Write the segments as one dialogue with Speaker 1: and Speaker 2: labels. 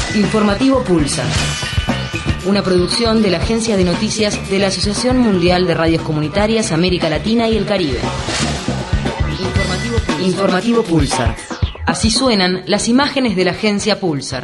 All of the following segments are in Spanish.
Speaker 1: Informativo Pulsar. Una producción de la Agencia de Noticias de la Asociación Mundial de Radios Comunitarias América Latina y el Caribe. Informativo Pulsar. Así suenan las imágenes de la agencia Pulsar.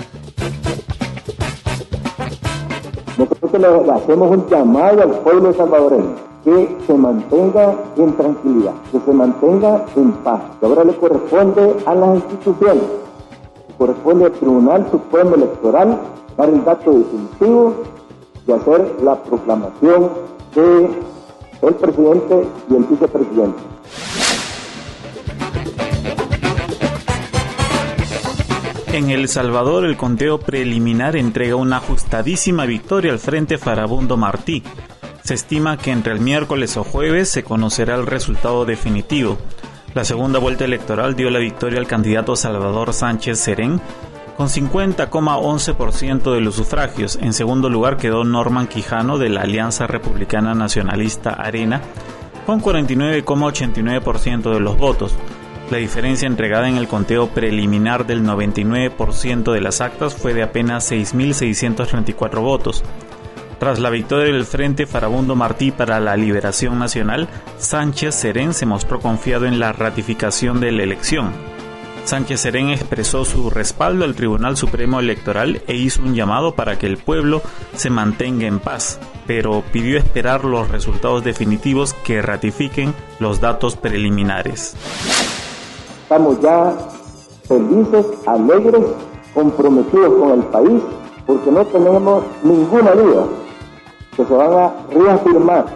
Speaker 2: Nosotros le hacemos un llamado al pueblo salvadoreño que se mantenga en tranquilidad, que se mantenga en paz. Que ahora le corresponde a las instituciones, corresponde al Tribunal Supremo Electoral dar el dato definitivo y hacer la proclamación del presidente y el vicepresidente.
Speaker 3: En El Salvador, el conteo preliminar entrega una ajustadísima victoria al Frente Farabundo Martí. Se estima que entre el miércoles o jueves se conocerá el resultado definitivo. La segunda vuelta electoral dio la victoria al candidato Salvador Sánchez Serén con 50,11% de los sufragios. En segundo lugar quedó Norman Quijano de la Alianza Republicana Nacionalista Arena con 49,89% de los votos. La diferencia entregada en el conteo preliminar del 99% de las actas fue de apenas 6.634 votos. Tras la victoria del Frente Farabundo Martí para la Liberación Nacional, Sánchez Serén se mostró confiado en la ratificación de la elección. Sánchez Serén expresó su respaldo al Tribunal Supremo Electoral e hizo un llamado para que el pueblo se mantenga en paz, pero pidió esperar los resultados definitivos que ratifiquen los datos preliminares.
Speaker 2: Estamos ya felices, alegres, comprometidos con el país, porque no tenemos ninguna duda que se van a reafirmar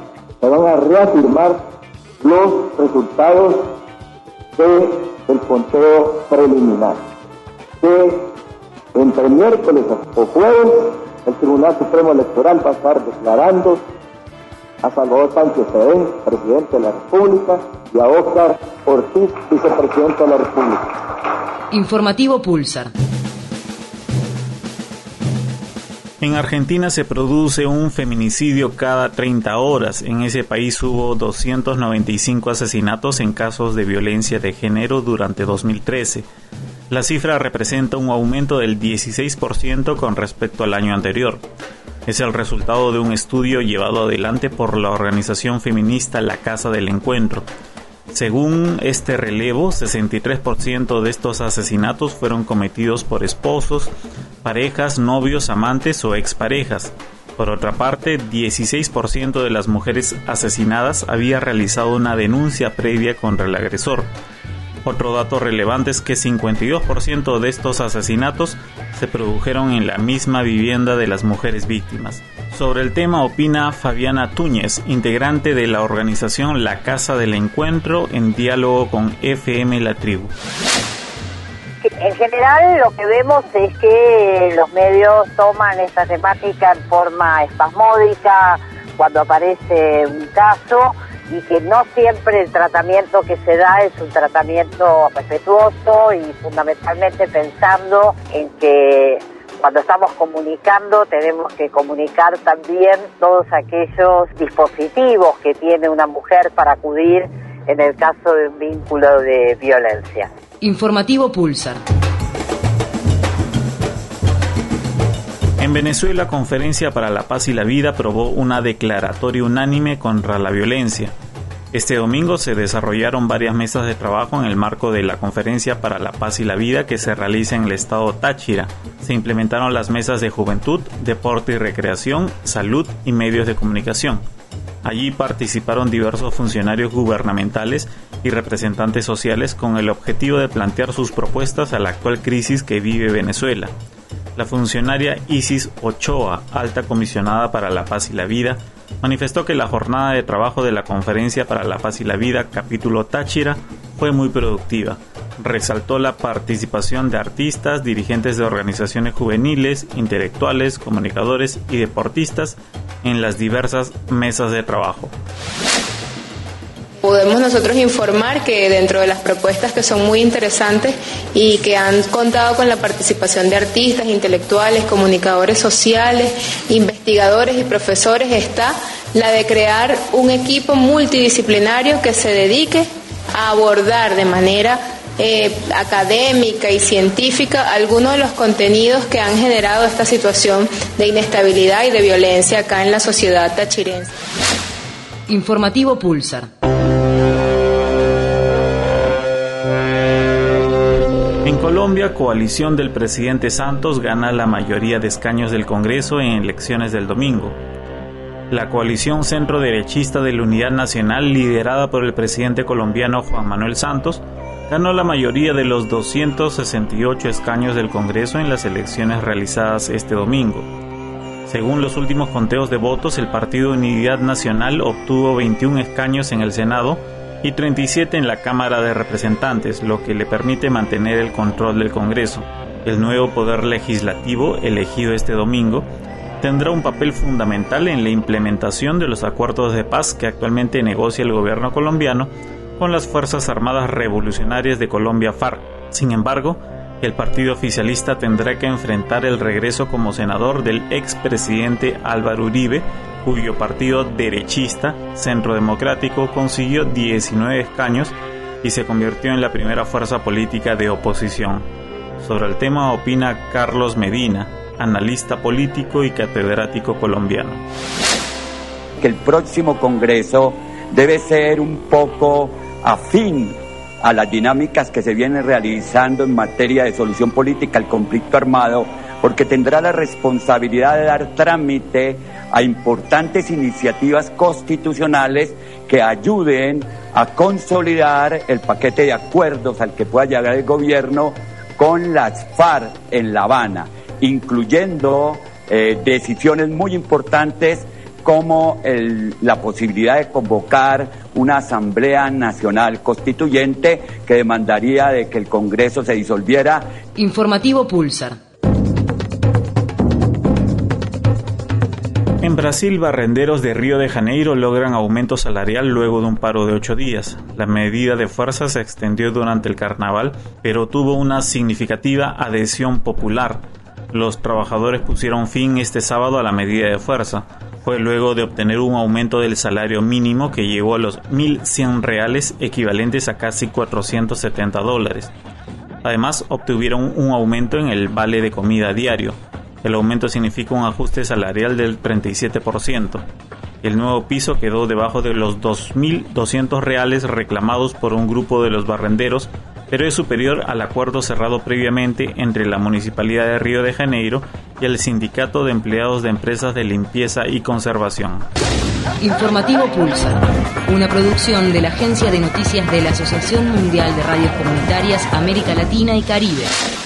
Speaker 2: los resultados del conteo preliminar. Que entre miércoles o jueves el Tribunal Supremo Electoral va a estar declarando a Salvador Sánchez Serén, presidente de la República, y a Óscar Ortiz, vicepresidente de la República.
Speaker 1: Informativo Pulsar.
Speaker 3: En Argentina se produce un feminicidio cada 30 horas. En ese país hubo 295 asesinatos en casos de violencia de género durante 2013. La cifra representa un aumento del 16% con respecto al año anterior. Es el resultado de un estudio llevado adelante por la organización feminista La Casa del Encuentro. Según este relevo, 63% de estos asesinatos fueron cometidos por esposos, parejas, novios, amantes o exparejas. Por otra parte, 16% de las mujeres asesinadas había realizado una denuncia previa contra el agresor. Otro dato relevante es que 52% de estos asesinatos se produjeron en la misma vivienda de las mujeres víctimas. Sobre el tema opina Fabiana Túñez, integrante de la organización La Casa del Encuentro, en diálogo con FM La Tribu.
Speaker 4: En general lo que vemos es que los medios toman esta temática en forma espasmódica cuando aparece un caso, y que no siempre el tratamiento que se da es un tratamiento respetuoso y fundamentalmente pensando en que cuando estamos comunicando tenemos que comunicar también todos aquellos dispositivos que tiene una mujer para acudir en el caso de un vínculo de violencia.
Speaker 1: Informativo Pulsar.
Speaker 3: En Venezuela, Conferencia para la Paz y la Vida aprobó una declaratoria unánime contra la violencia. Este domingo se desarrollaron varias mesas de trabajo en el marco de la Conferencia para la Paz y la Vida que se realiza en el estado Táchira. Se implementaron las mesas de juventud, deporte y recreación, salud y medios de comunicación. Allí participaron diversos funcionarios gubernamentales y representantes sociales con el objetivo de plantear sus propuestas a la actual crisis que vive Venezuela. La funcionaria Isis Ochoa, alta comisionada para la paz y la vida, manifestó que la jornada de trabajo de la Conferencia para la Paz y la Vida, capítulo Táchira, fue muy productiva. Resaltó la participación de artistas, dirigentes de organizaciones juveniles, intelectuales, comunicadores y deportistas en las diversas mesas de trabajo.
Speaker 5: Podemos nosotros informar que dentro de las propuestas que son muy interesantes y que han contado con la participación de artistas, intelectuales, comunicadores sociales, investigadores y profesores está la de crear un equipo multidisciplinario que se dedique a abordar de manera académica y científica algunos de los contenidos que han generado esta situación de inestabilidad y de violencia acá en la sociedad tachirense.
Speaker 1: Informativo Pulsar.
Speaker 3: En Colombia, coalición del presidente Santos gana la mayoría de escaños del Congreso en elecciones del domingo. La coalición centro-derechista de la Unidad Nacional, liderada por el presidente colombiano Juan Manuel Santos, ganó la mayoría de los 268 escaños del Congreso en las elecciones realizadas este domingo. Según los últimos conteos de votos, el Partido Unidad Nacional obtuvo 21 escaños en el Senado y 37 en la Cámara de Representantes, lo que le permite mantener el control del Congreso. El nuevo poder legislativo, elegido este domingo, tendrá un papel fundamental en la implementación de los acuerdos de paz que actualmente negocia el gobierno colombiano con las Fuerzas Armadas Revolucionarias de Colombia, FARC. Sin embargo, el partido oficialista tendrá que enfrentar el regreso como senador del expresidente Álvaro Uribe, cuyo partido derechista, Centro Democrático, consiguió 19 escaños y se convirtió en la primera fuerza política de oposición. Sobre el tema opina Carlos Medina, analista político y catedrático colombiano.
Speaker 6: Que el próximo Congreso debe ser un poco afín a las dinámicas que se vienen realizando en materia de solución política al conflicto armado, porque tendrá la responsabilidad de dar trámite a importantes iniciativas constitucionales que ayuden a consolidar el paquete de acuerdos al que pueda llegar el gobierno con las FARC en La Habana, incluyendo decisiones muy importantes como la posibilidad de convocar una Asamblea Nacional Constituyente que demandaría de que el Congreso se disolviera.
Speaker 1: Informativo Pulsar.
Speaker 3: En Brasil, barrenderos de Río de Janeiro logran aumento salarial luego de un paro de 8 días. La medida de fuerza se extendió durante el carnaval, pero tuvo una significativa adhesión popular. Los trabajadores pusieron fin este sábado a la medida de fuerza. Fue luego de obtener un aumento del salario mínimo que llegó a los 1.100 reales, equivalentes a casi $470. Además, obtuvieron un aumento en el vale de comida diario. El aumento significa un ajuste salarial del 37%. El nuevo piso quedó debajo de los 2.200 reales reclamados por un grupo de los barrenderos, pero es superior al acuerdo cerrado previamente entre la Municipalidad de Río de Janeiro y el Sindicato de Empleados de Empresas de Limpieza y Conservación.
Speaker 1: Informativo Pulsar, una producción de la Agencia de Noticias de la Asociación Mundial de Radios Comunitarias América Latina y Caribe.